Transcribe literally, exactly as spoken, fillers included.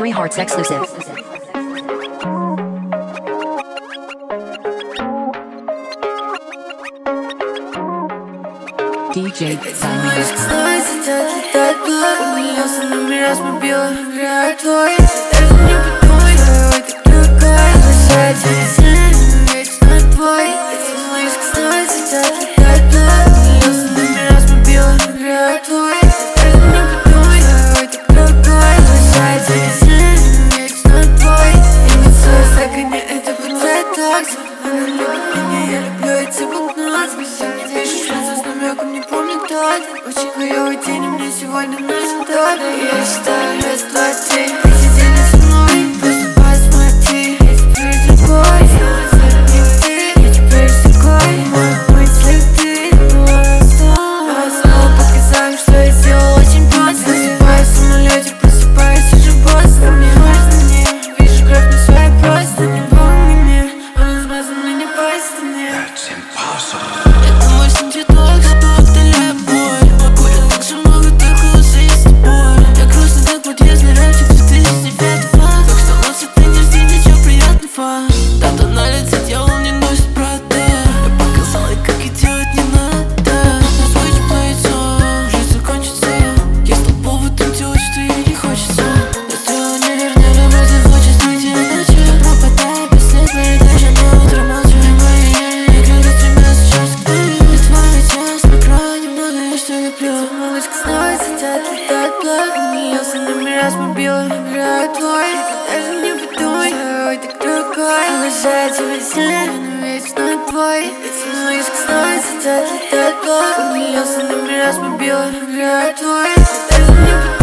Free Hearts exclusive. ди джей Simon. Сетят, летает благ, у меня с нами разбомбила игра твой. Даже не подумай, ой, ты другой. Бросается веселье, вечно твой. Эти мои снова сетят, летает благ, у меня с нами разбомбила игра твой. Даже не подумай, ой, ты другой. Бросается веселье, вечно твой. И не свой стакане, это будет так. Она любит меня, я люблю эти блокноты. Пишешь фразу с намеком, не помню тот. Очень хуёвый день, и мне сегодня нужен тот. Я считаю раз, два, три. Ты сидели со мной, просто посмотри. Я теперь другой, не ты. Я теперь с такой, мысли ты. А снова показаем, что я сделал очень просто. Засыпаю в самолете, просыпаюсь уже просто. Мне важно, не вижу кровь на своей просто. Не помни мне, он смазан мне по стене. Это мой сантиток, что отдаляет боль. Покурил так же много, только лучше я с тобой. Я грустно как подъездный рэпчик две тысячи девятого. Так что лучше ты не жди ничего приятного. Тату на лице делал, не носит правда. Я показал ей, как и делать не надо. На свой лицо, жизнь закончится. Я стал поводом делать, что ей не хочется. Я сделал неверный выбор, ты хочешь найти иначе. Я пропадаю бесследно и даже на утро молчу. Мои игры стремятся сейчас к твоим. Ведь твой час на крайне много, я что люблю. Малышка снова сидят, летает благ. У нее с нами разбомбила игра твой. Даже не подумай, ой, ты другой. Обожается веселье, но вечно твой. Эти малышка снова сидят, летает благ. У нее с нами разбомбила игра твой. Даже не подумай.